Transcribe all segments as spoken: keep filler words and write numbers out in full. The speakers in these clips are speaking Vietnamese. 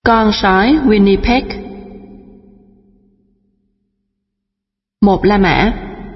Con sói Winnipeg. Một La Mã.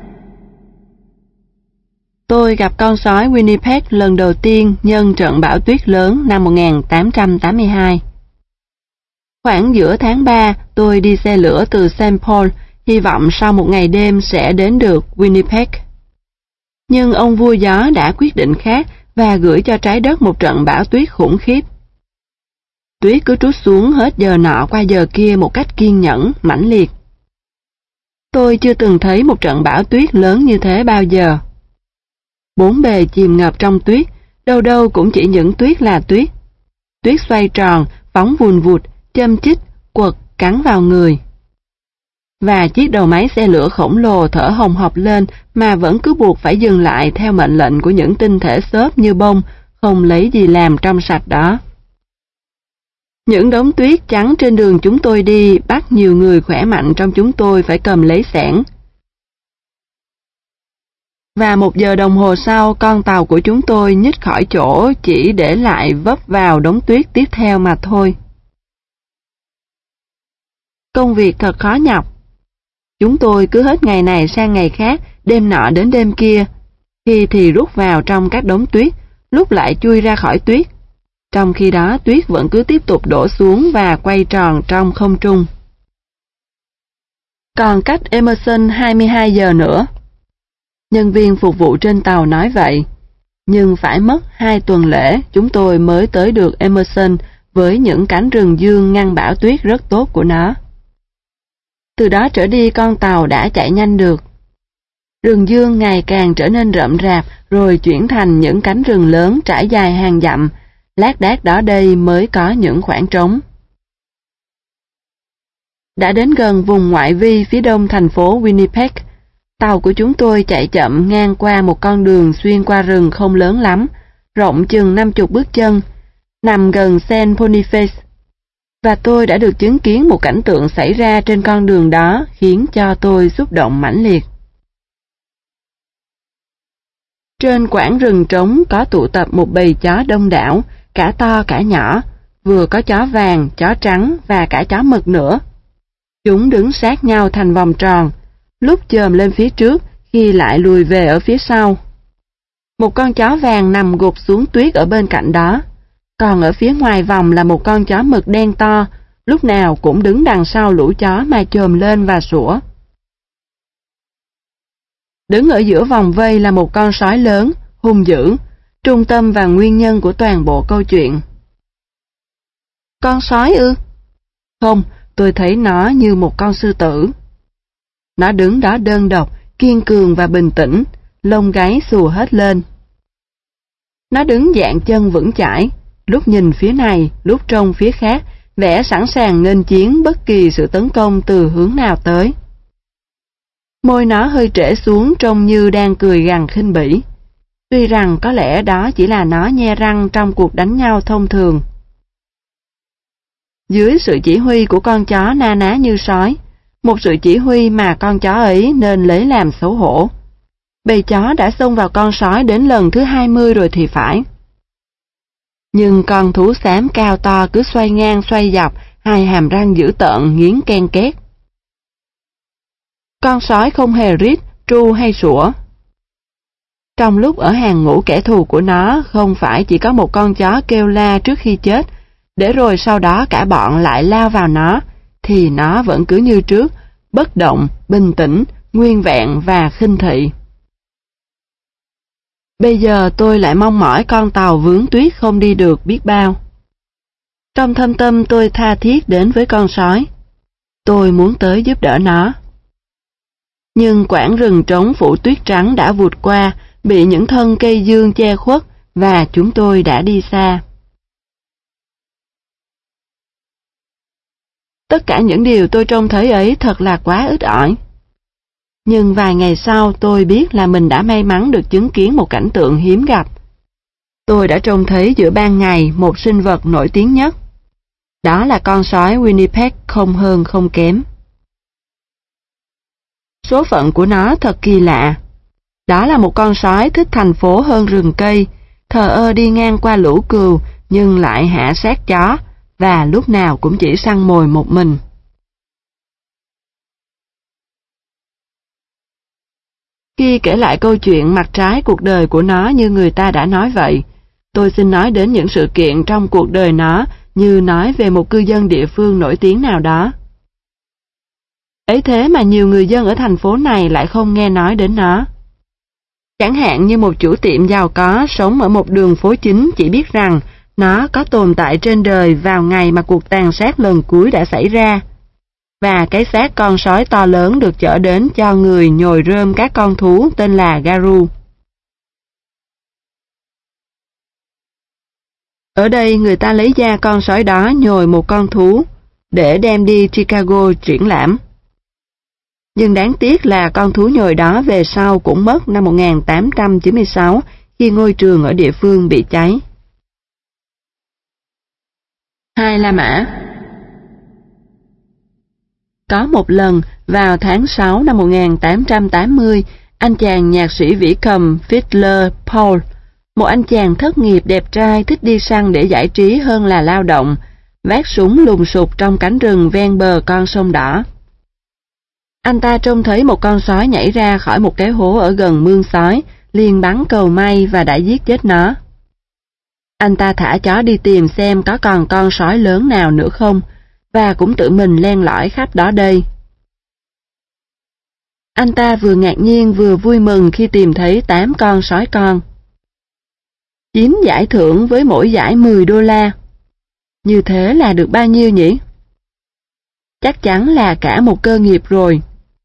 Tôi gặp con sói Winnipeg lần đầu tiên nhân trận bão tuyết lớn năm một nghìn tám trăm tám mươi hai. Khoảng giữa tháng ba, tôi đi xe lửa từ Saint Paul, hy vọng sau một ngày đêm sẽ đến được Winnipeg. Nhưng ông vua gió đã quyết định khác và gửi cho trái đất một trận bão tuyết khủng khiếp. Tuyết cứ trút xuống hết giờ nọ qua giờ kia một cách kiên nhẫn, mãnh liệt. Tôi chưa từng thấy một trận bão tuyết lớn như thế bao giờ. Bốn bề chìm ngập trong tuyết, đâu đâu cũng chỉ những tuyết là tuyết. Tuyết xoay tròn, phóng vùn vụt, châm chích, quật, cắn vào người. Và chiếc đầu máy xe lửa khổng lồ thở hồng hộc lên mà vẫn cứ buộc phải dừng lại theo mệnh lệnh của những tinh thể xốp như bông, không lấy gì làm trong sạch đó. Những đống tuyết trắng trên đường chúng tôi đi bắt nhiều người khỏe mạnh trong chúng tôi phải cầm lấy xẻng. Và một giờ đồng hồ sau, con tàu của chúng tôi nhích khỏi chỗ chỉ để lại vấp vào đống tuyết tiếp theo mà thôi. Công việc thật khó nhọc. Chúng tôi cứ hết ngày này sang ngày khác, đêm nọ đến đêm kia, khi thì rút vào trong các đống tuyết, lúc lại chui ra khỏi tuyết. Trong khi đó tuyết vẫn cứ tiếp tục đổ xuống và quay tròn trong không trung. Còn cách Emerson hai mươi hai giờ nữa. Nhân viên phục vụ trên tàu nói vậy, nhưng phải mất hai tuần lễ chúng tôi mới tới được Emerson với những cánh rừng dương ngăn bão tuyết rất tốt của nó. Từ đó trở đi con tàu đã chạy nhanh được. Rừng dương ngày càng trở nên rậm rạp rồi chuyển thành những cánh rừng lớn trải dài hàng dặm, lác đác đó đây mới có những khoảng trống. Đã đến gần vùng ngoại vi phía đông thành phố Winnipeg, tàu của chúng tôi chạy chậm ngang qua một con đường xuyên qua rừng không lớn lắm, rộng chừng năm mươi bước chân, nằm gần Saint Boniface. Và tôi đã được chứng kiến một cảnh tượng xảy ra trên con đường đó khiến cho tôi xúc động mãnh liệt. Trên quãng rừng trống có tụ tập một bầy chó đông đảo, cả to cả nhỏ, vừa có chó vàng, chó trắng và cả chó mực nữa. Chúng đứng sát nhau thành vòng tròn, lúc chồm lên phía trước, khi lại lùi về ở phía sau. Một con chó vàng nằm gục xuống tuyết ở bên cạnh đó, còn ở phía ngoài vòng là một con chó mực đen to, lúc nào cũng đứng đằng sau lũ chó mà chồm lên và sủa. Đứng ở giữa vòng vây là một con sói lớn, hung dữ, trung tâm và nguyên nhân của toàn bộ câu chuyện. Con sói ư? Không, tôi thấy nó như một con sư tử. Nó đứng đó đơn độc, kiên cường và bình tĩnh, lông gáy xù hết lên. Nó đứng dạng chân vững chãi, lúc nhìn phía này, lúc trông phía khác, vẻ sẵn sàng nghênh chiến bất kỳ sự tấn công từ hướng nào tới. Môi nó hơi trễ xuống trông như đang cười gằn khinh bỉ. Tuy rằng có lẽ đó chỉ là nó nhe răng trong cuộc đánh nhau thông thường. Dưới sự chỉ huy của con chó na ná như sói, một sự chỉ huy mà con chó ấy nên lấy làm xấu hổ, bầy chó đã xông vào con sói đến lần thứ hai mươi rồi thì phải. Nhưng con thú xám cao to cứ xoay ngang xoay dọc, hai hàm răng dữ tợn nghiến ken két. Con sói không hề rít, tru hay sủa. Trong lúc ở hàng ngũ kẻ thù của nó không phải chỉ có một con chó kêu la trước khi chết, để rồi sau đó cả bọn lại lao vào nó, thì nó vẫn cứ như trước, bất động, bình tĩnh, nguyên vẹn và khinh thị. Bây giờ tôi lại mong mỏi con tàu vướng tuyết không đi được biết bao. Trong thâm tâm tôi tha thiết đến với con sói. Tôi muốn tới giúp đỡ nó. Nhưng quãng rừng trống phủ tuyết trắng đã vụt qua, bị những thân cây dương che khuất, và chúng tôi đã đi xa. Tất cả những điều tôi trông thấy ấy thật là quá ít ỏi. Nhưng vài ngày sau tôi biết là mình đã may mắn được chứng kiến một cảnh tượng hiếm gặp. Tôi đã trông thấy giữa ban ngày một sinh vật nổi tiếng nhất. Đó là con sói Winnipeg không hơn không kém. Số phận của nó thật kỳ lạ. Đó là một con sói thích thành phố hơn rừng cây, thờ ơ đi ngang qua lũ cừu nhưng lại hạ sát chó, và lúc nào cũng chỉ săn mồi một mình. Khi kể lại câu chuyện mặt trái cuộc đời của nó như người ta đã nói vậy, tôi xin nói đến những sự kiện trong cuộc đời nó như nói về một cư dân địa phương nổi tiếng nào đó. Ấy thế mà nhiều người dân ở thành phố này lại không nghe nói đến nó. Chẳng hạn như một chủ tiệm giàu có sống ở một đường phố chính chỉ biết rằng nó có tồn tại trên đời vào ngày mà cuộc tàn sát lần cuối đã xảy ra, và cái xác con sói to lớn được chở đến cho người nhồi rơm các con thú tên là Garu. Ở đây người ta lấy da con sói đó nhồi một con thú để đem đi Chicago triển lãm. Nhưng đáng tiếc là con thú nhồi đó về sau cũng mất năm một nghìn tám trăm chín mươi sáu khi ngôi trường ở địa phương bị cháy. Hai La Mã. Có một lần, vào tháng sáu năm một nghìn tám trăm tám mươi, anh chàng nhạc sĩ vĩ cầm Fiddler Paul, một anh chàng thất nghiệp đẹp trai thích đi săn để giải trí hơn là lao động, vác súng lùng sục trong cánh rừng ven bờ con sông đỏ. Anh ta trông thấy một con sói nhảy ra khỏi một cái hố ở gần mương sói, liền bắn cầu may và đã giết chết nó. Anh ta thả chó đi tìm xem có còn con sói lớn nào nữa không, và cũng tự mình len lỏi khắp đó đây. Anh ta vừa ngạc nhiên vừa vui mừng khi tìm thấy tám con sói con. Chiếm giải thưởng với mỗi giải mười đô la. Như thế là được bao nhiêu nhỉ? Chắc chắn là cả một cơ nghiệp rồi.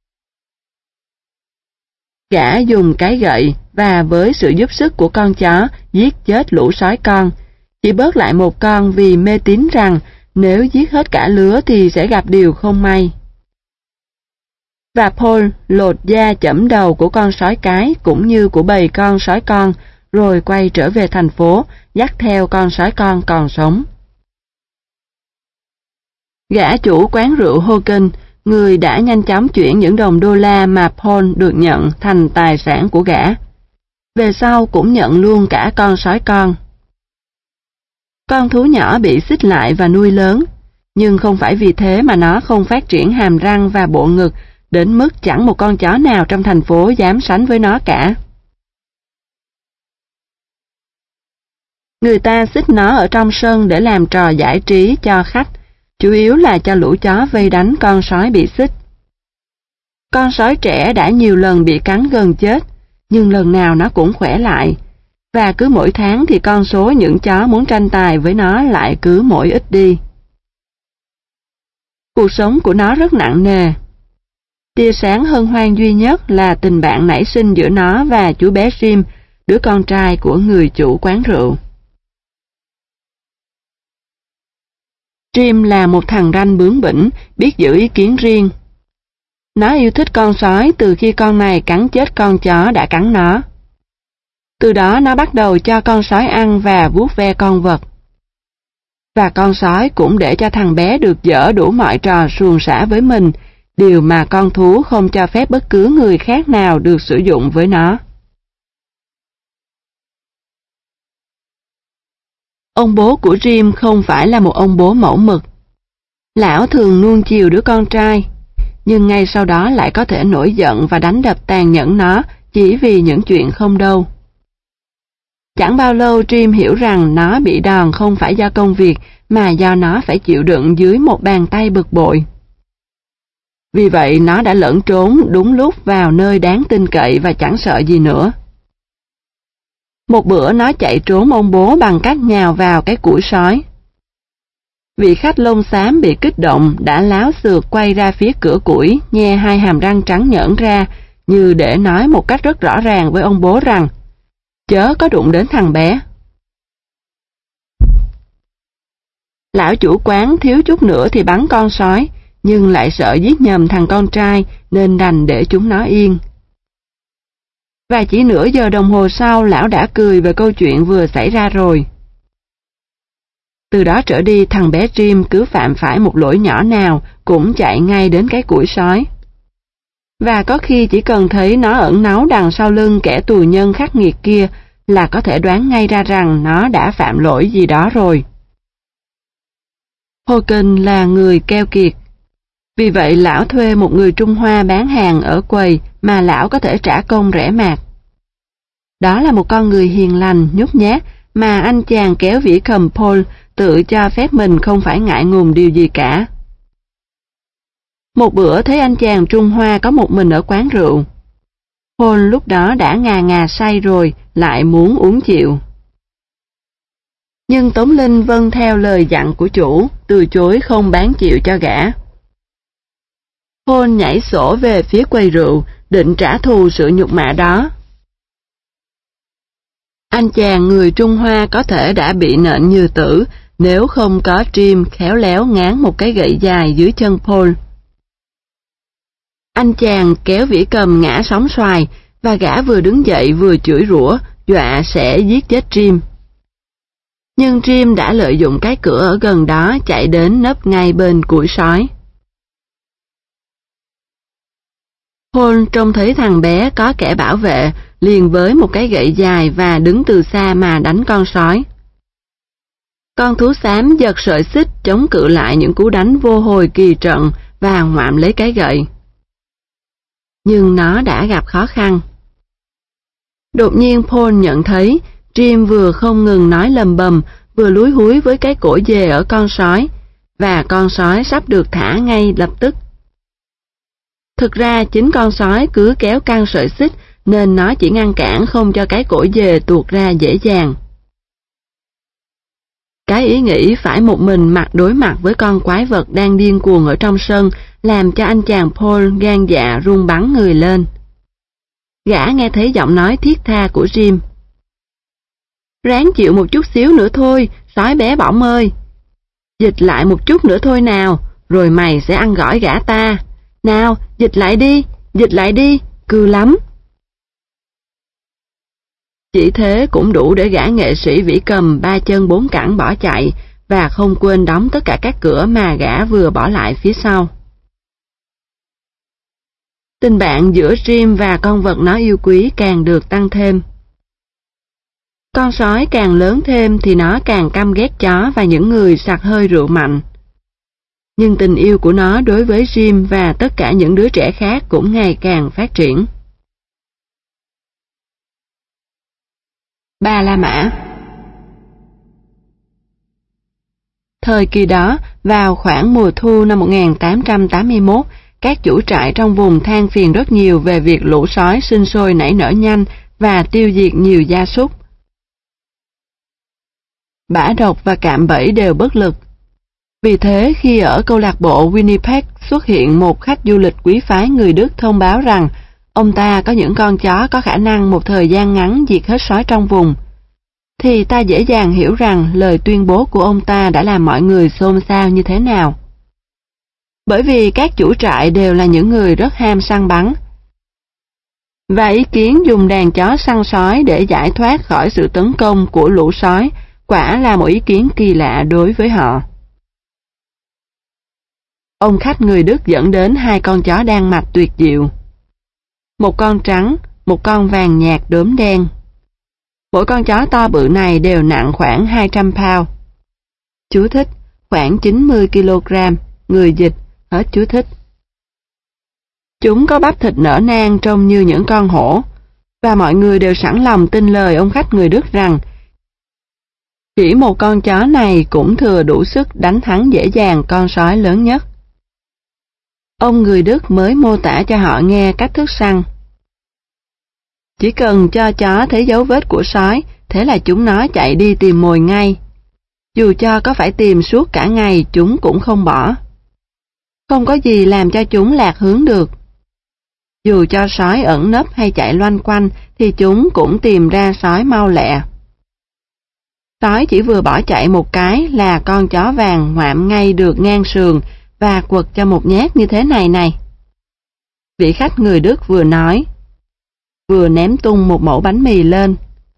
Gã dùng cái gậy và với sự giúp sức của con chó giết chết lũ sói con, chỉ bớt lại một con vì mê tín rằng nếu giết hết cả lứa thì sẽ gặp điều không may. Và Paul lột da chẫm đầu của con sói cái cũng như của bầy con sói con, rồi quay trở về thành phố, dắt theo con sói con còn sống. Gã chủ quán rượu Hogan, người đã nhanh chóng chuyển những đồng đô la mà Paul được nhận thành tài sản của gã. Về sau cũng nhận luôn cả con sói con. Con thú nhỏ bị xích lại và nuôi lớn, nhưng không phải vì thế mà nó không phát triển hàm răng và bộ ngực đến mức chẳng một con chó nào trong thành phố dám sánh với nó cả. Người ta xích nó ở trong sân để làm trò giải trí cho khách, chủ yếu là cho lũ chó vây đánh con sói bị xích. Con sói trẻ đã nhiều lần bị cắn gần chết, nhưng lần nào nó cũng khỏe lại, và cứ mỗi tháng thì con số những chó muốn tranh tài với nó lại cứ mỗi ít đi. Cuộc sống của nó rất nặng nề. Tia sáng hân hoan duy nhất là tình bạn nảy sinh giữa nó và chú bé Jim, đứa con trai của người chủ quán rượu. Jim là một thằng ranh bướng bỉnh, biết giữ ý kiến riêng. Nó yêu thích con sói từ khi con này cắn chết con chó đã cắn nó. Từ đó nó bắt đầu cho con sói ăn và vuốt ve con vật. Và con sói cũng để cho thằng bé được dở đủ mọi trò suồng sã với mình, điều mà con thú không cho phép bất cứ người khác nào được sử dụng với nó. Ông bố của Jim không phải là một ông bố mẫu mực. Lão thường nuông chiều đứa con trai, nhưng ngay sau đó lại có thể nổi giận và đánh đập tàn nhẫn nó chỉ vì những chuyện không đâu. Chẳng bao lâu Jim hiểu rằng nó bị đòn không phải do công việc mà do nó phải chịu đựng dưới một bàn tay bực bội. Vì vậy nó đã lẫn trốn đúng lúc vào nơi đáng tin cậy và chẳng sợ gì nữa. Một bữa nó chạy trốn ông bố bằng cách nhào vào cái củi sói. Vị khách lông xám bị kích động đã láo xược quay ra phía cửa củi, nhe hai hàm răng trắng nhởn ra như để nói một cách rất rõ ràng với ông bố rằng chớ có đụng đến thằng bé. Lão chủ quán thiếu chút nữa thì bắn con sói, nhưng lại sợ giết nhầm thằng con trai nên đành để chúng nó yên. Và chỉ nửa giờ đồng hồ sau lão đã cười về câu chuyện vừa xảy ra rồi. Từ đó trở đi thằng bé Jim cứ phạm phải một lỗi nhỏ nào cũng chạy ngay đến cái củi sói. Và có khi chỉ cần thấy nó ẩn náu đằng sau lưng kẻ tù nhân khắc nghiệt kia là có thể đoán ngay ra rằng nó đã phạm lỗi gì đó rồi. Morgan là người keo kiệt. Vì vậy lão thuê một người Trung Hoa bán hàng ở quầy mà lão có thể trả công rẻ mạt. Đó là một con người hiền lành, nhút nhát mà anh chàng kéo vĩ cầm Paul tự cho phép mình không phải ngại ngùng điều gì cả. Một bữa thấy anh chàng Trung Hoa có một mình ở quán rượu. Paul lúc đó đã ngà ngà say rồi, lại muốn uống chịu. Nhưng Tống Linh vâng theo lời dặn của chủ, từ chối không bán chịu cho gã. Paul nhảy sổ về phía quầy rượu, định trả thù sự nhục mạ đó. Anh chàng người Trung Hoa có thể đã bị nện như tử nếu không có Jim khéo léo ngáng một cái gậy dài dưới chân Paul. Anh chàng kéo vĩ cầm ngã sóng xoài và gã vừa đứng dậy vừa chửi rủa, dọa sẽ giết chết Jim. Nhưng Jim đã lợi dụng cái cửa ở gần đó chạy đến nấp ngay bên củi sói. Paul trông thấy thằng bé có kẻ bảo vệ, liền với một cái gậy dài và đứng từ xa mà đánh con sói. Con thú xám giật sợi xích chống cự lại những cú đánh vô hồi kỳ trận và ngoạm lấy cái gậy. Nhưng nó đã gặp khó khăn. Đột nhiên Paul nhận thấy Jim vừa không ngừng nói lầm bầm, vừa lúi húi với cái cổ dề ở con sói, và con sói sắp được thả ngay lập tức. Thực ra chính con sói cứ kéo căng sợi xích nên nó chỉ ngăn cản không cho cái cổ dề tuột ra dễ dàng. Cái ý nghĩ phải một mình mặt đối mặt với con quái vật đang điên cuồng ở trong sân làm cho anh chàng Paul gan dạ run bắn người lên. Gã nghe thấy giọng nói thiết tha của Jim. Ráng chịu một chút xíu nữa thôi, sói bé bỏng ơi. Dịch lại một chút nữa thôi nào, rồi mày sẽ ăn gỏi gã ta. Nào, dịch lại đi, dịch lại đi, cừ lắm. Chỉ thế cũng đủ để gã nghệ sĩ vĩ cầm ba chân bốn cẳng bỏ chạy và không quên đóng tất cả các cửa mà gã vừa bỏ lại phía sau. Tình bạn giữa Jim và con vật nó yêu quý càng được tăng thêm. Con sói càng lớn thêm thì nó càng căm ghét chó và những người sặc hơi rượu mạnh. Nhưng tình yêu của nó đối với Jim và tất cả những đứa trẻ khác cũng ngày càng phát triển. Ba La Mã. Thời kỳ đó, vào khoảng mùa thu năm một nghìn tám trăm tám mươi mốt, các chủ trại trong vùng than phiền rất nhiều về việc lũ sói sinh sôi nảy nở nhanh và tiêu diệt nhiều gia súc. Bã độc và cạm bẫy đều bất lực. Vì thế, khi ở câu lạc bộ Winnipeg xuất hiện một khách du lịch quý phái người Đức thông báo rằng ông ta có những con chó có khả năng một thời gian ngắn diệt hết sói trong vùng, thì ta dễ dàng hiểu rằng lời tuyên bố của ông ta đã làm mọi người xôn xao như thế nào. Bởi vì các chủ trại đều là những người rất ham săn bắn, và ý kiến dùng đàn chó săn sói để giải thoát khỏi sự tấn công của lũ sói quả là một ý kiến kỳ lạ đối với họ. Ông khách người Đức dẫn đến hai con chó Đan Mạch tuyệt diệu. Một con trắng, một con vàng nhạt đốm đen. Mỗi con chó to bự này đều nặng khoảng hai trăm pound. Chú thích, khoảng chín mươi ki lô gam, người dịch, hết chú thích. Chúng có bắp thịt nở nang trông như những con hổ, và mọi người đều sẵn lòng tin lời ông khách người Đức rằng chỉ một con chó này cũng thừa đủ sức đánh thắng dễ dàng con sói lớn nhất. Ông người Đức mới mô tả cho họ nghe cách thức săn. Chỉ cần cho chó thấy dấu vết của sói, thế là chúng nó chạy đi tìm mồi ngay. Dù cho có phải tìm suốt cả ngày, chúng cũng không bỏ. Không có gì làm cho chúng lạc hướng được. Dù cho sói ẩn nấp hay chạy loanh quanh, thì chúng cũng tìm ra sói mau lẹ. Sói chỉ vừa bỏ chạy một cái là con chó vàng ngoạm ngay được ngang sườn và quật cho một nhát như thế này này. Vị khách người Đức vừa nói, vừa ném tung một mẩu bánh mì lên.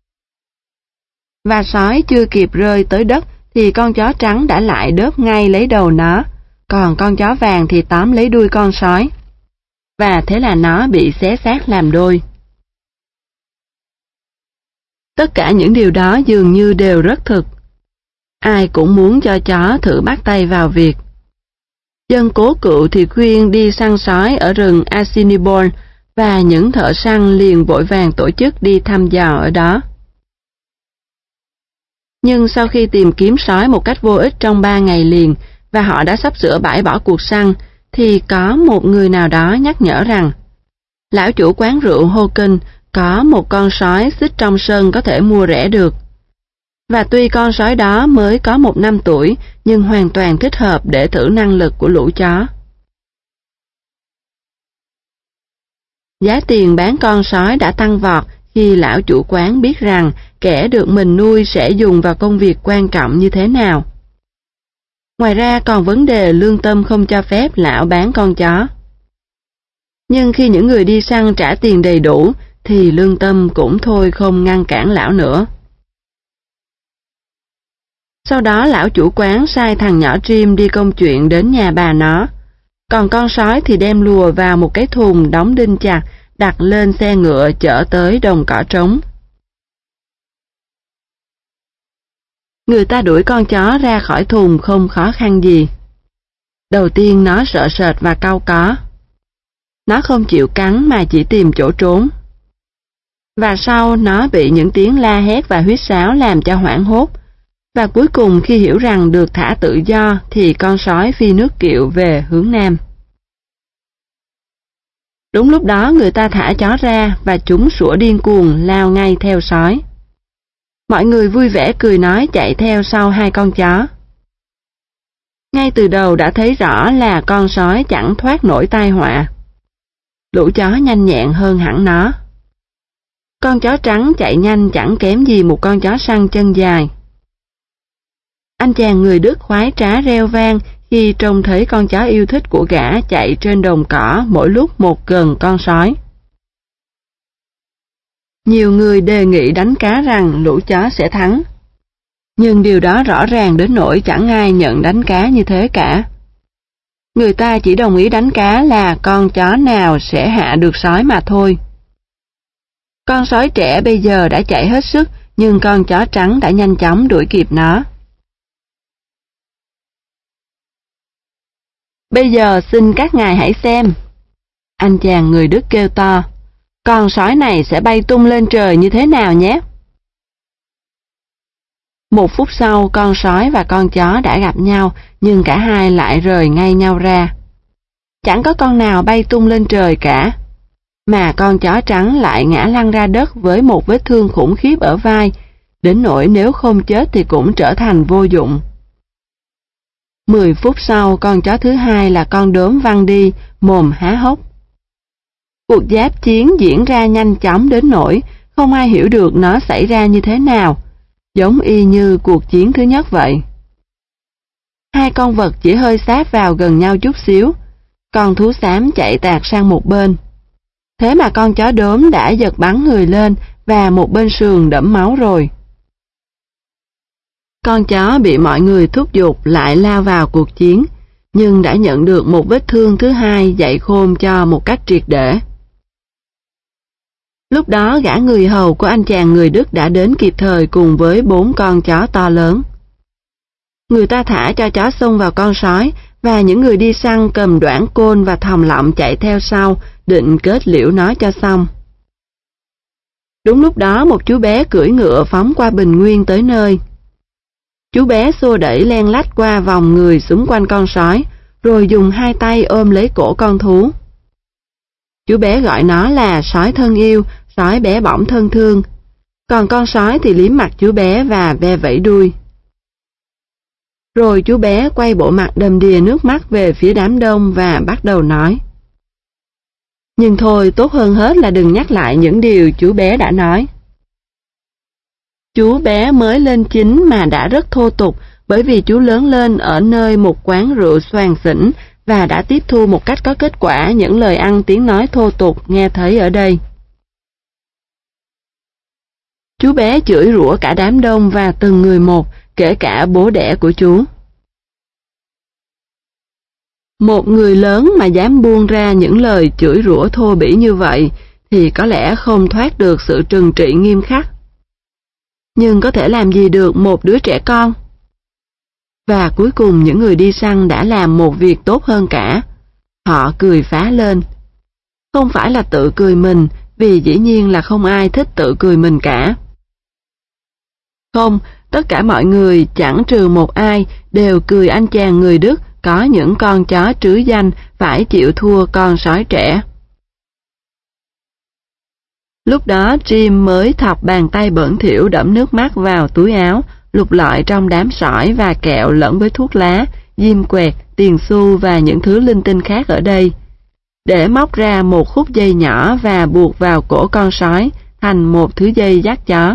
Và sói chưa kịp rơi tới đất thì con chó trắng đã lại đớp ngay lấy đầu nó, còn con chó vàng thì tóm lấy đuôi con sói. Và thế là nó bị xé xác làm đôi. Tất cả những điều đó dường như đều rất thực. Ai cũng muốn cho chó thử bắt tay vào việc. Dân cố cựu thì khuyên đi săn sói ở rừng Assiniboine và những thợ săn liền vội vàng tổ chức đi thăm dò ở đó. Nhưng sau khi tìm kiếm sói một cách vô ích trong ba ngày liền và họ đã sắp sửa bãi bỏ cuộc săn, thì có một người nào đó nhắc nhở rằng lão chủ quán rượu Hogan có một con sói xích trong sân có thể mua rẻ được. Và tuy con sói đó mới có một năm tuổi, nhưng hoàn toàn thích hợp để thử năng lực của lũ chó. Giá tiền bán con sói đã tăng vọt khi lão chủ quán biết rằng kẻ được mình nuôi sẽ dùng vào công việc quan trọng như thế nào. Ngoài ra còn vấn đề lương tâm không cho phép lão bán con chó. Nhưng khi những người đi săn trả tiền đầy đủ, thì lương tâm cũng thôi không ngăn cản lão nữa. Sau đó lão chủ quán sai thằng nhỏ Jim đi công chuyện đến nhà bà nó, còn con sói thì đem lùa vào một cái thùng đóng đinh chặt, đặt lên xe ngựa chở tới đồng cỏ trống. Người ta đuổi con chó ra khỏi thùng không khó khăn gì. Đầu tiên nó sợ sệt và cau có. Nó không chịu cắn mà chỉ tìm chỗ trốn. Và sau nó bị những tiếng la hét và huýt sáo làm cho hoảng hốt. Và cuối cùng khi hiểu rằng được thả tự do thì con sói phi nước kiệu về hướng nam. Đúng lúc đó người ta thả chó ra và chúng sủa điên cuồng lao ngay theo sói. Mọi người vui vẻ cười nói chạy theo sau hai con chó. Ngay từ đầu đã thấy rõ là con sói chẳng thoát nổi tai họa. Lũ chó nhanh nhẹn hơn hẳn nó. Con chó trắng chạy nhanh chẳng kém gì một con chó săn chân dài. Anh chàng người Đức khoái trá reo vang khi trông thấy con chó yêu thích của gã chạy trên đồng cỏ mỗi lúc một gần con sói. Nhiều người đề nghị đánh cá rằng lũ chó sẽ thắng. Nhưng điều đó rõ ràng đến nỗi chẳng ai nhận đánh cá như thế cả. Người ta chỉ đồng ý đánh cá là con chó nào sẽ hạ được sói mà thôi. Con sói trẻ bây giờ đã chạy hết sức, nhưng con chó trắng đã nhanh chóng đuổi kịp nó. Bây giờ xin các ngài hãy xem. Anh chàng người Đức kêu to. Con sói này sẽ bay tung lên trời như thế nào nhé? Một phút sau, con sói và con chó đã gặp nhau, nhưng cả hai lại rời ngay nhau ra. Chẳng có con nào bay tung lên trời cả, mà con chó trắng lại ngã lăn ra đất với một vết thương khủng khiếp ở vai, đến nỗi nếu không chết thì cũng trở thành vô dụng. Mười phút sau, con chó thứ hai là con đốm văng đi, mồm há hốc. Cuộc giáp chiến diễn ra nhanh chóng đến nỗi không ai hiểu được nó xảy ra như thế nào, giống y như cuộc chiến thứ nhất vậy. Hai con vật chỉ hơi sát vào gần nhau chút xíu, con thú xám chạy tạt sang một bên. Thế mà con chó đốm đã giật bắn người lên và một bên sườn đẫm máu rồi. Con chó bị mọi người thúc giục lại lao vào cuộc chiến, nhưng đã nhận được một vết thương thứ hai dạy khôn cho một cách triệt để. Lúc đó gã người hầu của anh chàng người Đức đã đến kịp thời cùng với bốn con chó to lớn. Người ta thả cho chó xông vào con sói, và những người đi săn cầm đoản côn và thòng lọng chạy theo sau, định kết liễu nó cho xong. Đúng lúc đó một chú bé cưỡi ngựa phóng qua bình nguyên tới nơi. Chú bé xô đẩy len lách qua vòng người xung quanh con sói, rồi dùng hai tay ôm lấy cổ con thú. Chú bé gọi nó là sói thân yêu, sói bé bỏng thân thương, còn con sói thì liếm mặt chú bé và ve vẫy đuôi. Rồi chú bé quay bộ mặt đầm đìa nước mắt về phía đám đông và bắt đầu nói. Nhưng thôi, tốt hơn hết là đừng nhắc lại những điều chú bé đã nói. Chú bé mới lên chín mà đã rất thô tục, bởi vì chú lớn lên ở nơi một quán rượu xoàng xỉnh và đã tiếp thu một cách có kết quả những lời ăn tiếng nói thô tục nghe thấy ở đây. Chú bé chửi rủa cả đám đông và từng người một, kể cả bố đẻ của chú. Một người lớn mà dám buông ra những lời chửi rủa thô bỉ như vậy thì có lẽ không thoát được sự trừng trị nghiêm khắc. Nhưng có thể làm gì được một đứa trẻ con? Và cuối cùng những người đi săn đã làm một việc tốt hơn cả. Họ cười phá lên. Không phải là tự cười mình, vì dĩ nhiên là không ai thích tự cười mình cả. Không, tất cả mọi người, chẳng trừ một ai, đều cười anh chàng người Đức có những con chó trứ danh phải chịu thua con sói trẻ. Lúc đó Jim mới thọc bàn tay bẩn thỉu đẫm nước mắt vào túi áo, lục lọi trong đám sỏi và kẹo lẫn với thuốc lá, diêm quẹt, tiền xu và những thứ linh tinh khác ở đây, để móc ra một khúc dây nhỏ và buộc vào cổ con sói thành một thứ dây dắt chó.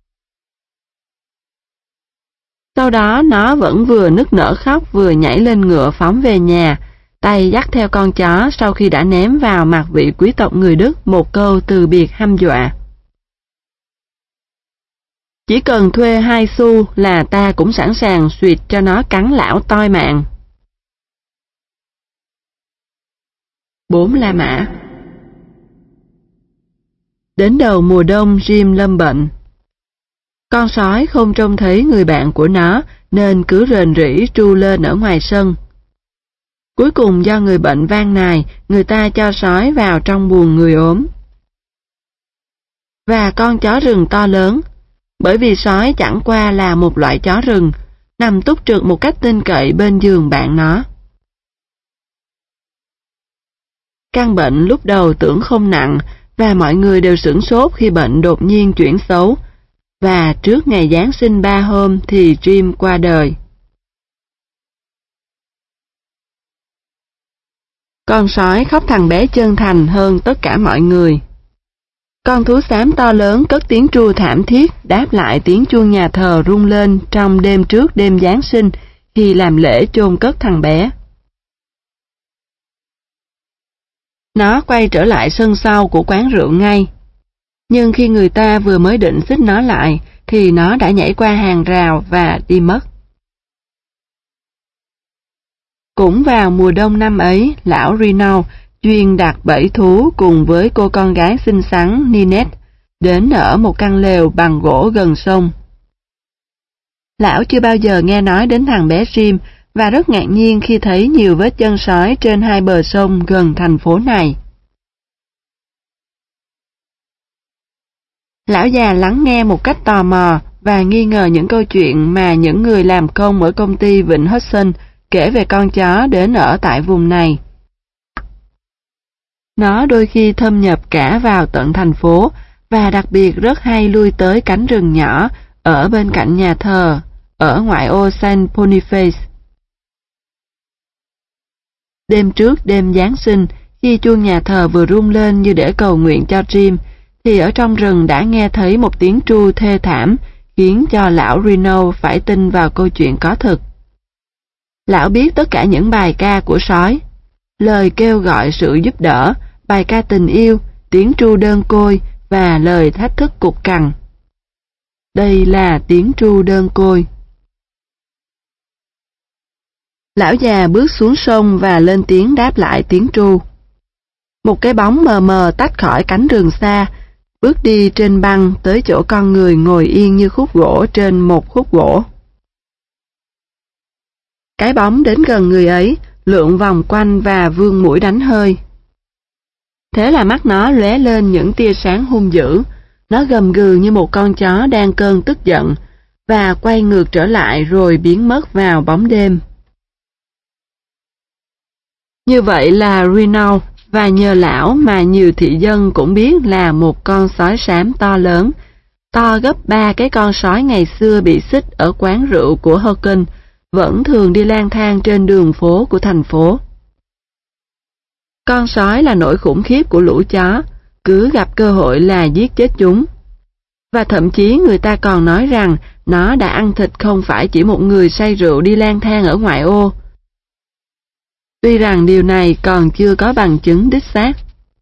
Sau đó nó vẫn vừa nức nở khóc vừa nhảy lên ngựa phóng về nhà, tay dắt theo con chó sau khi đã ném vào mặt vị quý tộc người Đức một câu từ biệt hăm dọa. Chỉ cần thuê hai xu là ta cũng sẵn sàng xuyệt cho nó cắn lão toi mạng. Bốn La Mã. Đến đầu mùa đông Jim lâm bệnh. Con sói không trông thấy người bạn của nó nên cứ rền rĩ tru lên ở ngoài sân. Cuối cùng do người bệnh van nài, người ta cho sói vào trong buồng người ốm. Và con chó rừng to lớn, bởi vì sói chẳng qua là một loại chó rừng, nằm túc trực một cách tin cậy bên giường bạn nó. Căn bệnh lúc đầu tưởng không nặng, và mọi người đều sửng sốt khi bệnh đột nhiên chuyển xấu, và trước ngày Giáng sinh ba hôm thì Jim qua đời. Con sói khóc thằng bé chân thành hơn tất cả mọi người. Con thú xám to lớn cất tiếng tru thảm thiết đáp lại tiếng chuông nhà thờ rung lên trong đêm trước đêm Giáng sinh khi làm lễ chôn cất thằng bé. Nó quay trở lại sân sau của quán rượu ngay. Nhưng khi người ta vừa mới định xích nó lại, thì nó đã nhảy qua hàng rào và đi mất. Cũng vào mùa đông năm ấy, lão Renault chuyên đặt bẫy thú cùng với cô con gái xinh xắn Ninette đến ở một căn lều bằng gỗ gần sông. Lão chưa bao giờ nghe nói đến thằng bé Jim và rất ngạc nhiên khi thấy nhiều vết chân sói trên hai bờ sông gần thành phố này. Lão già lắng nghe một cách tò mò và nghi ngờ những câu chuyện mà những người làm công ở công ty Vịnh Hudson kể về con chó đến ở tại vùng này. Nó đôi khi thâm nhập cả vào tận thành phố và đặc biệt rất hay lui tới cánh rừng nhỏ ở bên cạnh nhà thờ, ở ngoại ô Saint Boniface. Đêm trước đêm Giáng sinh, khi chuông nhà thờ vừa rung lên như để cầu nguyện cho Jim, thì ở trong rừng đã nghe thấy một tiếng tru thê thảm, khiến cho lão Renault phải tin vào câu chuyện có thực. Lão biết tất cả những bài ca của sói, lời kêu gọi sự giúp đỡ, bài ca tình yêu, tiếng tru đơn côi và lời thách thức cục cằn. Đây là tiếng tru đơn côi. Lão già bước xuống sông và lên tiếng đáp lại tiếng tru. Một cái bóng mờ mờ tách khỏi cánh rừng xa, bước đi trên băng tới chỗ con người ngồi yên như khúc gỗ trên một khúc gỗ. Cái bóng đến gần người ấy, lượn vòng quanh và vươn mũi đánh hơi. Thế là mắt nó lóe lên những tia sáng hung dữ, nó gầm gừ như một con chó đang cơn tức giận, và quay ngược trở lại rồi biến mất vào bóng đêm. Như vậy là Renault, và nhờ lão mà nhiều thị dân cũng biết là một con sói xám to lớn, to gấp ba cái con sói ngày xưa bị xích ở quán rượu của Hocken, vẫn thường đi lang thang trên đường phố của thành phố. Con sói là nỗi khủng khiếp của lũ chó, cứ gặp cơ hội là giết chết chúng. Và thậm chí người ta còn nói rằng nó đã ăn thịt không phải chỉ một người say rượu đi lang thang ở ngoại ô. Tuy rằng điều này còn chưa có bằng chứng đích xác.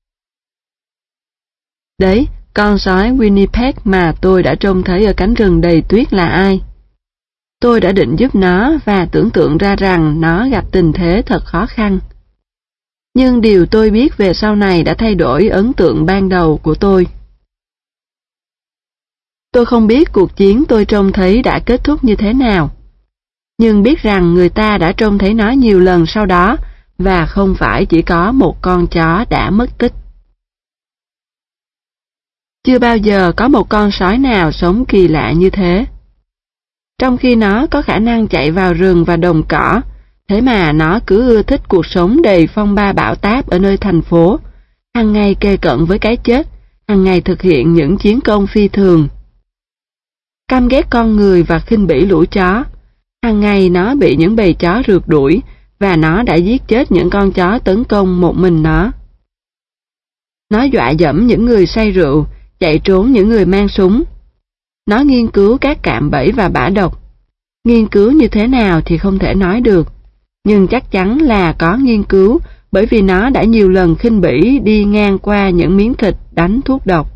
Đấy, con sói Winnipeg mà tôi đã trông thấy ở cánh rừng đầy tuyết là ai? Tôi đã định giúp nó và tưởng tượng ra rằng nó gặp tình thế thật khó khăn. Nhưng điều tôi biết về sau này đã thay đổi ấn tượng ban đầu của tôi. Tôi không biết cuộc chiến tôi trông thấy đã kết thúc như thế nào. nhưng biết rằng người ta đã trông thấy nó nhiều lần sau đó, và không phải chỉ có một con chó đã mất tích. Chưa bao giờ có một con sói nào sống kỳ lạ như thế. Trong khi nó có khả năng chạy vào rừng và đồng cỏ, thế mà nó cứ ưa thích cuộc sống đầy phong ba bão táp ở nơi thành phố, hàng ngày kề cận với cái chết, hàng ngày thực hiện những chiến công phi thường. Căm ghét con người và khinh bỉ lũ chó, hàng ngày nó bị những bầy chó rượt đuổi, và nó đã giết chết những con chó tấn công một mình nó. Nó dọa dẫm những người say rượu, chạy trốn những người mang súng. Nó nghiên cứu các cạm bẫy và bã độc. Nghiên cứu như thế nào thì không thể nói được, nhưng chắc chắn là có nghiên cứu, bởi vì nó đã nhiều lần khinh bỉ đi ngang qua những miếng thịt đánh thuốc độc.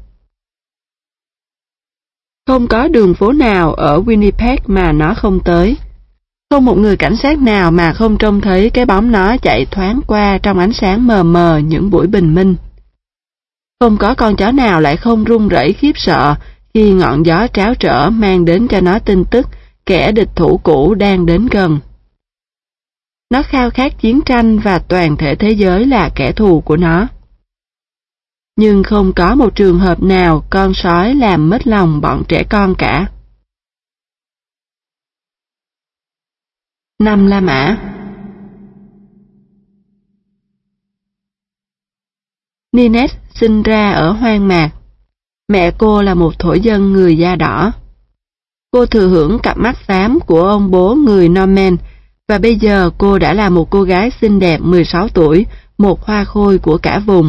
Không có đường phố nào ở Winnipeg mà nó không tới. Không một người cảnh sát nào mà không trông thấy cái bóng nó chạy thoáng qua trong ánh sáng mờ mờ những buổi bình minh. Không có con chó nào lại không run rẩy khiếp sợ khi ngọn gió tráo trở mang đến cho nó tin tức kẻ địch thủ cũ đang đến gần. Nó khao khát chiến tranh và toàn thể thế giới là kẻ thù của nó. Nhưng không có một trường hợp nào con sói làm mất lòng bọn trẻ con cả. Năm La Mã. Ninette sinh ra ở hoang mạc. Mẹ cô là một thổ dân người da đỏ. Cô thừa hưởng cặp mắt xám của ông bố người Norman, và bây giờ cô đã là một cô gái xinh đẹp mười sáu tuổi, một hoa khôi của cả vùng.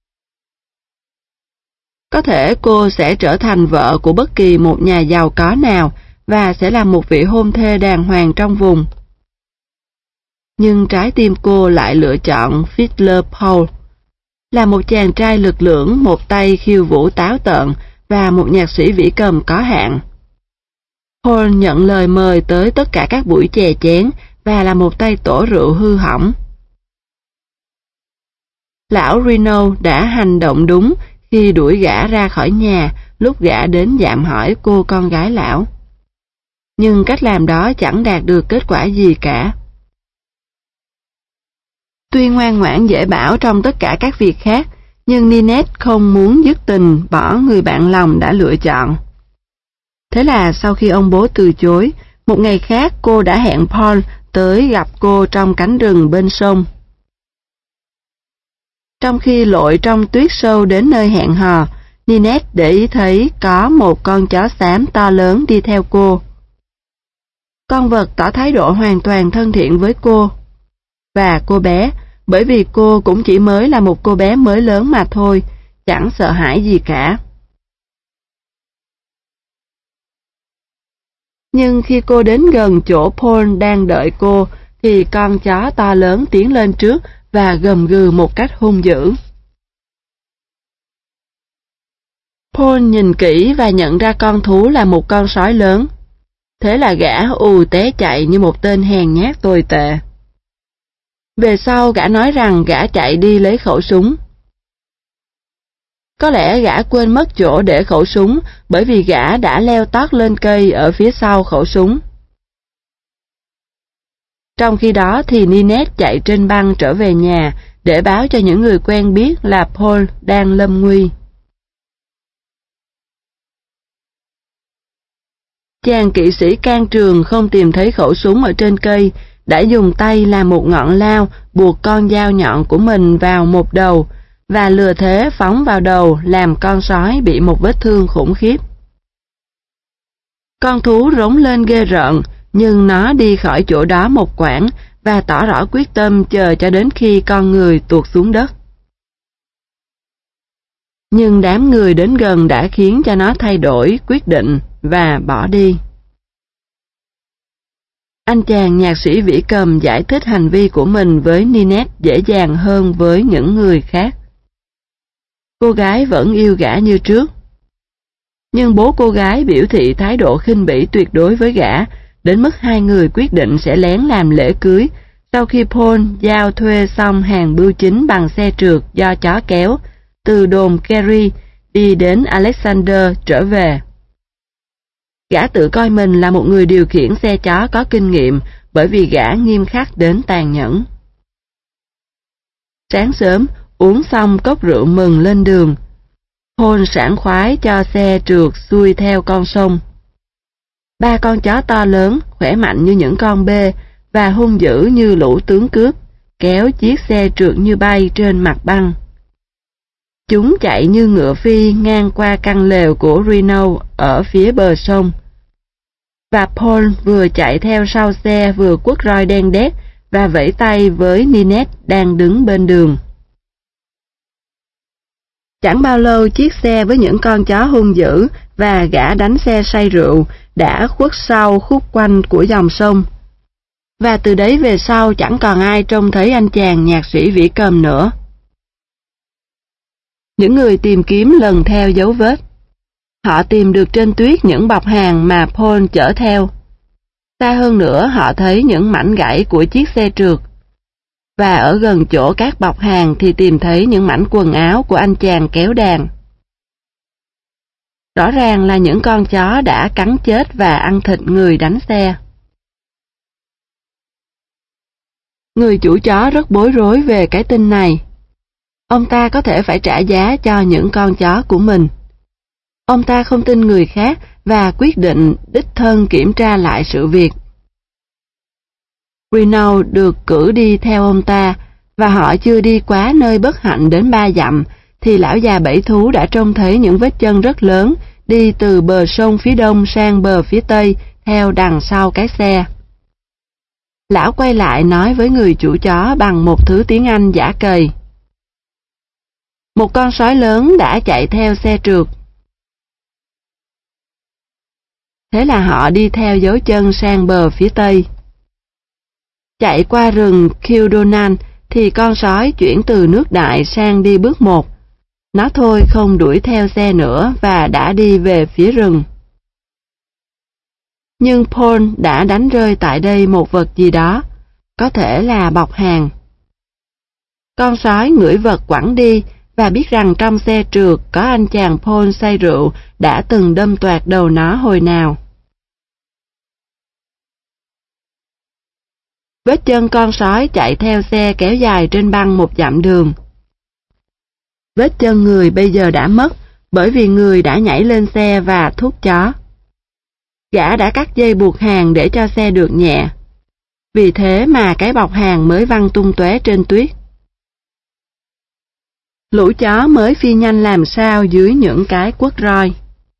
Có thể cô sẽ trở thành vợ của bất kỳ một nhà giàu có nào và sẽ là một vị hôn thê đàng hoàng trong vùng. Nhưng trái tim cô lại lựa chọn Fiddler Paul, là một chàng trai lực lưỡng, một tay khiêu vũ táo tợn và một nhạc sĩ vĩ cầm có hạn. Paul nhận lời mời tới tất cả các buổi chè chén và là một tay tổ rượu hư hỏng. Lão Reno đã hành động đúng khi đuổi gã ra khỏi nhà lúc gã đến dạm hỏi cô con gái lão. Nhưng cách làm đó chẳng đạt được kết quả gì cả. Tuy ngoan ngoãn dễ bảo trong tất cả các việc khác, nhưng Ninette không muốn dứt tình bỏ người bạn lòng đã lựa chọn. Thế là sau khi ông bố từ chối, một ngày khác cô đã hẹn Paul tới gặp cô trong cánh rừng bên sông. Trong khi lội trong tuyết sâu đến nơi hẹn hò, Ninette để ý thấy có một con chó xám to lớn đi theo cô. Con vật tỏ thái độ hoàn toàn thân thiện với cô. Và cô bé, bởi vì cô cũng chỉ mới là một cô bé mới lớn mà thôi, chẳng sợ hãi gì cả. Nhưng khi cô đến gần chỗ Paul đang đợi cô, thì con chó to lớn tiến lên trước và gầm gừ một cách hung dữ. Paul nhìn kỹ và nhận ra con thú là một con sói lớn. Thế là gã ù té chạy như một tên hèn nhát tồi tệ. Về sau gã nói rằng gã chạy đi lấy khẩu súng. Có lẽ gã quên mất chỗ để khẩu súng bởi vì gã đã leo tót lên cây ở phía sau khẩu súng. Trong khi đó thì Ninette chạy trên băng trở về nhà để báo cho những người quen biết là Paul đang lâm nguy. Chàng kỵ sĩ can trường không tìm thấy khẩu súng ở trên cây, đã dùng tay làm một ngọn lao buộc con dao nhọn của mình vào một đầu và lừa thế phóng vào đầu làm con sói bị một vết thương khủng khiếp. Con thú rống lên ghê rợn, nhưng nó đi khỏi chỗ đó một quãng và tỏ rõ quyết tâm chờ cho đến khi con người tuột xuống đất. Nhưng đám người đến gần đã khiến cho nó thay đổi quyết định và bỏ đi. Anh chàng nhạc sĩ vĩ cầm giải thích hành vi của mình với Ninette dễ dàng hơn với những người khác. Cô gái vẫn yêu gã như trước. Nhưng bố cô gái biểu thị thái độ khinh bỉ tuyệt đối với gã, đến mức hai người quyết định sẽ lén làm lễ cưới sau khi Paul giao thuê xong hàng bưu chính bằng xe trượt do chó kéo từ đồn Kerry đi đến Alexander trở về. Gã tự coi mình là một người điều khiển xe chó có kinh nghiệm bởi vì gã nghiêm khắc đến tàn nhẫn. Sáng sớm, uống xong cốc rượu mừng lên đường. Paul sảng khoái cho xe trượt xuôi theo con sông. Ba con chó to lớn, khỏe mạnh như những con bê và hung dữ như lũ tướng cướp, kéo chiếc xe trượt như bay trên mặt băng. Chúng chạy như ngựa phi ngang qua căn lều của Reno ở phía bờ sông. Và Paul vừa chạy theo sau xe vừa quất roi đen đét và vẫy tay với Ninette đang đứng bên đường. Chẳng bao lâu chiếc xe với những con chó hung dữ và gã đánh xe say rượu đã khuất sau khúc quanh của dòng sông. Và từ đấy về sau chẳng còn ai trông thấy anh chàng nhạc sĩ vĩ cầm nữa. Những người tìm kiếm lần theo dấu vết. Họ tìm được trên tuyết những bọc hàng mà Paul chở theo. Xa hơn nữa họ thấy những mảnh gãy của chiếc xe trượt. Và ở gần chỗ các bọc hàng thì tìm thấy những mảnh quần áo của anh chàng kéo đàn. Rõ ràng là những con chó đã cắn chết và ăn thịt người đánh xe. Người chủ chó rất bối rối về cái tin này. Ông ta có thể phải trả giá cho những con chó của mình. Ông ta không tin người khác và quyết định đích thân kiểm tra lại sự việc. Reno được cử đi theo ông ta, và họ chưa đi quá nơi bất hạnh đến ba dặm, thì lão già bảy thú đã trông thấy những vết chân rất lớn đi từ bờ sông phía đông sang bờ phía tây theo đằng sau cái xe. Lão quay lại nói với người chủ chó bằng một thứ tiếng Anh dã cầy. Một con sói lớn đã chạy theo xe trượt. Thế là họ đi theo dấu chân sang bờ phía tây. Chạy qua rừng Kildonan thì con sói chuyển từ nước đại sang đi bước một. Nó thôi không đuổi theo xe nữa và đã đi về phía rừng. Nhưng Paul đã đánh rơi tại đây một vật gì đó, có thể là bọc hàng. Con sói ngửi vật quẳng đi và biết rằng trong xe trượt có anh chàng Paul say rượu đã từng đâm toạc đầu nó hồi nào. Vết chân con sói chạy theo xe kéo dài trên băng một dặm đường. Vết chân người bây giờ đã mất bởi vì người đã nhảy lên xe và thúc chó. Gã đã cắt dây buộc hàng để cho xe được nhẹ. Vì thế mà cái bọc hàng mới văng tung tóe trên tuyết. Lũ chó mới phi nhanh làm sao dưới những cái quất roi.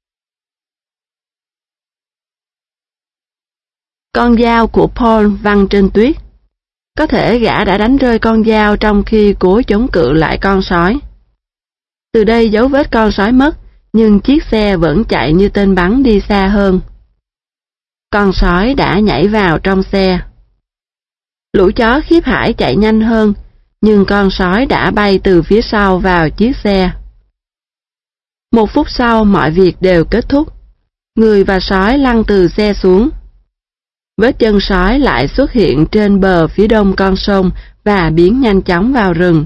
Con dao của Paul văng trên tuyết. Có thể gã đã đánh rơi con dao trong khi cố chống cự lại con sói. Từ đây dấu vết con sói mất, nhưng chiếc xe vẫn chạy như tên bắn đi xa hơn. Con sói đã nhảy vào trong xe. Lũ chó khiếp hãi chạy nhanh hơn, nhưng con sói đã bay từ phía sau vào chiếc xe. Một phút sau mọi việc đều kết thúc. Người và sói lăn từ xe xuống. Vết chân sói lại xuất hiện trên bờ phía đông con sông và biến nhanh chóng vào rừng.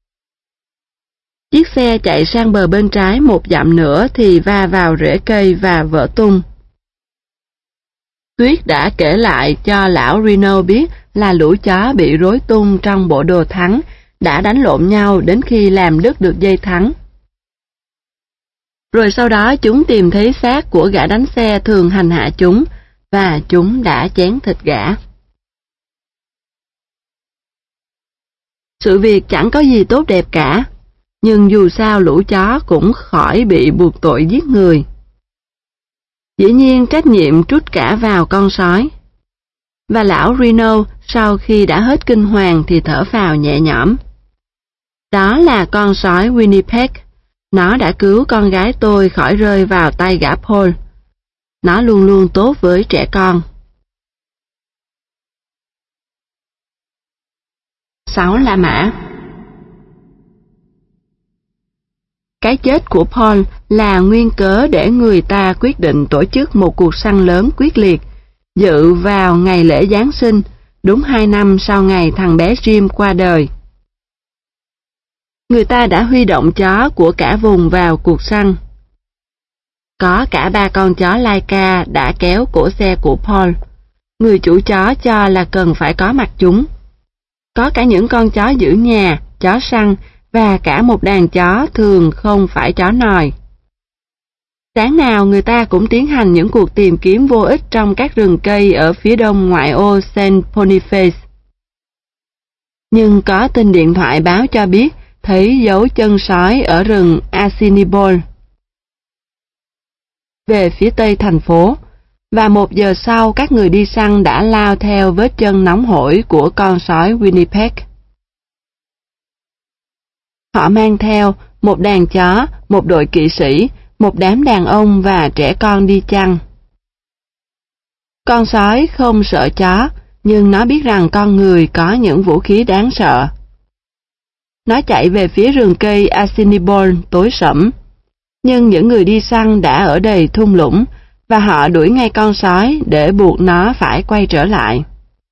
Chiếc xe chạy sang bờ bên trái một dặm nữa thì va vào rễ cây và vỡ tung. Tuyết đã kể lại cho lão Reno biết là lũ chó bị rối tung trong bộ đồ thắng đã đánh lộn nhau đến khi làm đứt được dây thắng. Rồi sau đó chúng tìm thấy xác của gã đánh xe thường hành hạ chúng, và chúng đã chén thịt gã. Sự việc chẳng có gì tốt đẹp cả, nhưng dù sao lũ chó cũng khỏi bị buộc tội giết người. Dĩ nhiên trách nhiệm trút cả vào con sói. Và lão Reno sau khi đã hết kinh hoàng thì thở phào nhẹ nhõm. Đó là con sói Winnipeg. Nó đã cứu con gái tôi khỏi rơi vào tay gã Paul. Nó luôn luôn tốt với trẻ con. Sáu La Mã. Cái chết của Paul là nguyên cớ để người ta quyết định tổ chức một cuộc săn lớn quyết liệt, dự vào ngày lễ Giáng sinh, đúng hai năm sau ngày thằng bé Jim qua đời. Người ta đã huy động chó của cả vùng vào cuộc săn. Có cả ba con chó Laika đã kéo cổ xe của Paul. Người chủ chó cho là cần phải có mặt chúng. Có cả những con chó giữ nhà, chó săn và cả một đàn chó thường không phải chó nòi. Sáng nào người ta cũng tiến hành những cuộc tìm kiếm vô ích trong các rừng cây ở phía đông ngoại ô Saint Boniface. Nhưng có tin điện thoại báo cho biết thấy dấu chân sói ở rừng Assiniboine về phía tây thành phố, và một giờ sau các người đi săn đã lao theo vết chân nóng hổi của con sói Winnipeg. Họ mang theo một đàn chó, một đội kỵ sĩ, một đám đàn ông và trẻ con đi chăn. Con sói không sợ chó, nhưng nó biết rằng con người có những vũ khí đáng sợ. Nó chạy về phía rừng cây Assiniboine tối sẫm, nhưng những người đi săn đã ở đầy thung lũng, và họ đuổi ngay con sói để buộc nó phải quay trở lại.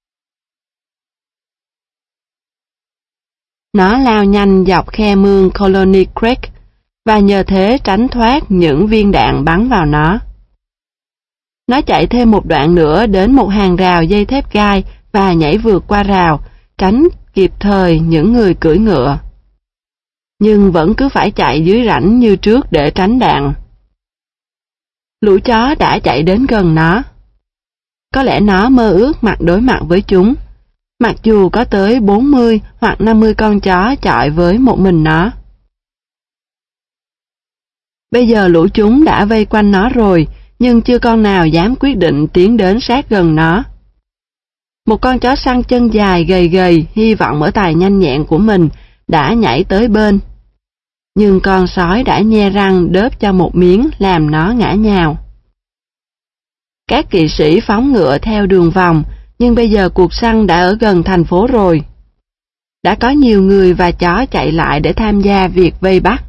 Nó lao nhanh dọc khe mương Colony Creek, và nhờ thế tránh thoát những viên đạn bắn vào nó. Nó chạy thêm một đoạn nữa đến một hàng rào dây thép gai và nhảy vượt qua rào, tránh kịp thời những người cưỡi ngựa. Nhưng vẫn cứ phải chạy dưới rãnh như trước để tránh đạn. Lũ chó đã chạy đến gần nó. Có lẽ nó mơ ước mặt đối mặt với chúng, mặc dù có tới bốn mươi hoặc năm mươi con chó chọi với một mình nó. Bây giờ lũ chúng đã vây quanh nó rồi, nhưng chưa con nào dám quyết định tiến đến sát gần nó. Một con chó săn chân dài gầy gầy, hy vọng ở tài nhanh nhẹn của mình, đã nhảy tới bên. Nhưng con sói đã nhe răng đớp cho một miếng làm nó ngã nhào. Các kỵ sĩ phóng ngựa theo đường vòng, nhưng bây giờ cuộc săn đã ở gần thành phố rồi. Đã có nhiều người và chó chạy lại để tham gia việc vây bắt.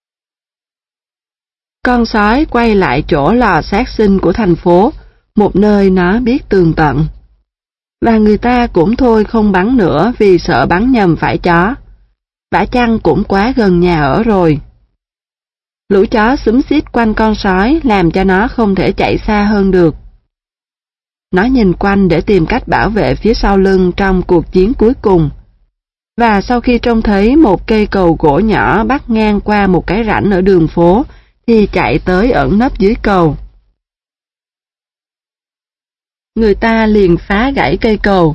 Con sói quay lại chỗ lò sát sinh của thành phố, một nơi nó biết tường tận. Và người ta cũng thôi không bắn nữa vì sợ bắn nhầm phải chó. Vả chăng cũng quá gần nhà ở rồi. Lũ chó xúm xít quanh con sói làm cho nó không thể chạy xa hơn được. Nó nhìn quanh để tìm cách bảo vệ phía sau lưng trong cuộc chiến cuối cùng. Và sau khi trông thấy một cây cầu gỗ nhỏ bắc ngang qua một cái rãnh ở đường phố, thì chạy tới ẩn nấp dưới cầu. Người ta liền phá gãy cây cầu.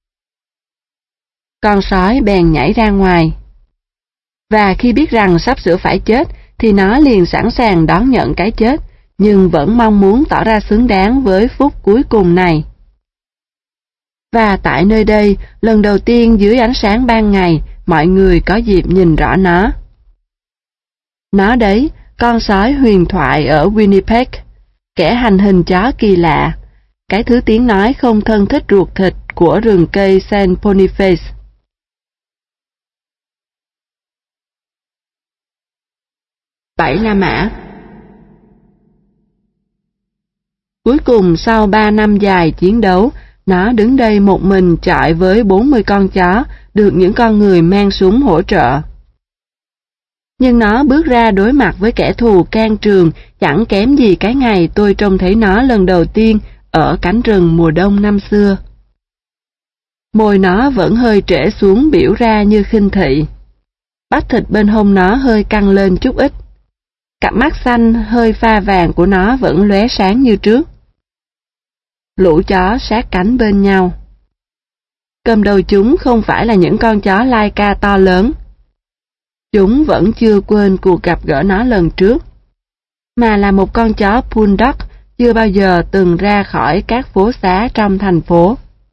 Con sói bèn nhảy ra ngoài. Và khi biết rằng sắp sửa phải chết, thì nó liền sẵn sàng đón nhận cái chết, nhưng vẫn mong muốn tỏ ra xứng đáng với phút cuối cùng này. Và tại nơi đây, lần đầu tiên dưới ánh sáng ban ngày, mọi người có dịp nhìn rõ nó. Nó đấy, con sói huyền thoại ở Winnipeg, kẻ hành hình chó kỳ lạ, cái thứ tiếng nói không thân thích ruột thịt của rừng cây Saint Boniface. Bảy La Mã. Cuối cùng sau ba năm dài chiến đấu, nó đứng đây một mình chọi với bốn mươi con chó, được những con người mang súng hỗ trợ. Nhưng nó bước ra đối mặt với kẻ thù can trường chẳng kém gì cái ngày tôi trông thấy nó lần đầu tiên ở cánh rừng mùa đông năm xưa. Môi nó vẫn hơi trễ xuống biểu ra như khinh thị. Bắp thịt bên hông nó hơi căng lên chút ít. Cặp mắt xanh hơi pha vàng của nó vẫn lóe sáng như trước. Lũ chó sát cánh bên nhau. Cầm đầu chúng không phải là những con chó Laika to lớn. Chúng vẫn chưa quên cuộc gặp gỡ nó lần trước, mà là một con chó Bulldog chưa bao giờ từng ra khỏi các phố xá trong thành phố.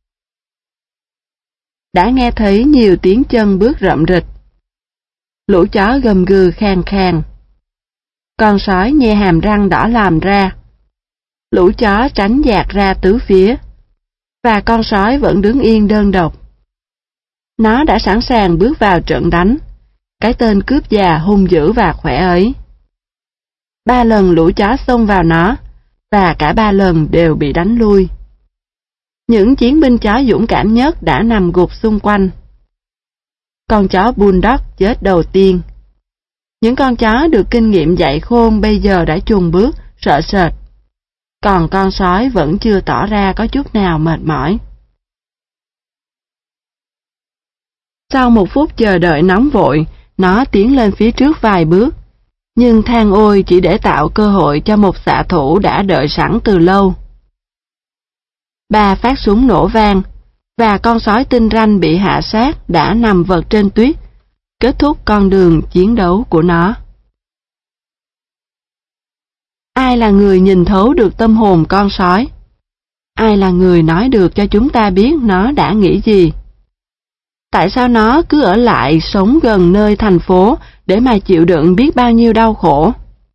Đã nghe thấy nhiều tiếng chân bước rậm rịch. Lũ chó gầm gừ khàn khàn. Con sói nhe hàm răng đỏ lòm ra. Lũ chó tránh dạt ra tứ phía. Và con sói vẫn đứng yên đơn độc. Nó đã sẵn sàng bước vào trận đánh. Cái tên cướp già hung dữ và khỏe ấy. Ba lần lũ chó xông vào nó, và cả ba lần đều bị đánh lui. Những chiến binh chó dũng cảm nhất đã nằm gục xung quanh. Con chó Bulldog chết đầu tiên. Những con chó được kinh nghiệm dạy khôn bây giờ đã chùn bước, sợ sệt. Còn con sói vẫn chưa tỏ ra có chút nào mệt mỏi. Sau một phút chờ đợi nóng vội, nó tiến lên phía trước vài bước, nhưng than ôi chỉ để tạo cơ hội cho một xạ thủ đã đợi sẵn từ lâu. Ba phát súng nổ vang, và con sói tinh ranh bị hạ sát đã nằm vật trên tuyết, kết thúc con đường chiến đấu của nó. Ai là người nhìn thấu được tâm hồn con sói? Ai là người nói được cho chúng ta biết nó đã nghĩ gì? Tại sao nó cứ ở lại sống gần nơi thành phố để mà chịu đựng biết bao nhiêu đau khổ?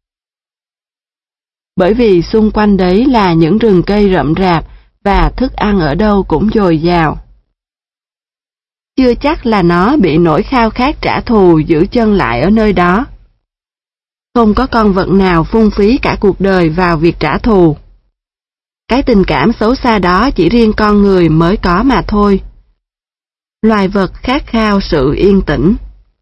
Bởi vì xung quanh đấy là những rừng cây rậm rạp và thức ăn ở đâu cũng dồi dào. Chưa chắc là nó bị nỗi khao khát trả thù giữ chân lại ở nơi đó. Không có con vật nào phung phí cả cuộc đời vào việc trả thù. Cái tình cảm xấu xa đó chỉ riêng con người mới có mà thôi. Loài vật khát khao sự yên tĩnh.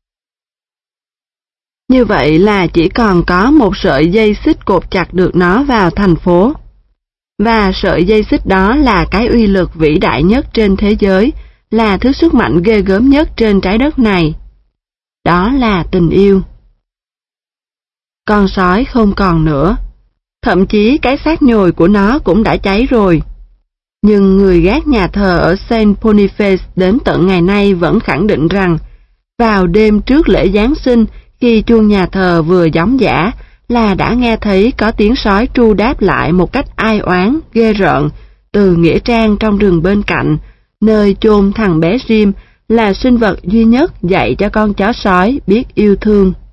Như vậy là chỉ còn có một sợi dây xích cột chặt được nó vào thành phố. Và sợi dây xích đó là cái uy lực vĩ đại nhất trên thế giới, là thứ sức mạnh ghê gớm nhất trên trái đất này. Đó là tình yêu. Con sói không còn nữa. Thậm chí cái xác nhồi của nó cũng đã cháy rồi. Nhưng người gác nhà thờ ở Saint Boniface đến tận ngày nay vẫn khẳng định rằng, vào đêm trước lễ Giáng sinh, khi chuông nhà thờ vừa gióng giã, là đã nghe thấy có tiếng sói tru đáp lại một cách ai oán, ghê rợn, từ nghĩa trang trong rừng bên cạnh, nơi chôn thằng bé Jim, là sinh vật duy nhất dạy cho con chó sói biết yêu thương.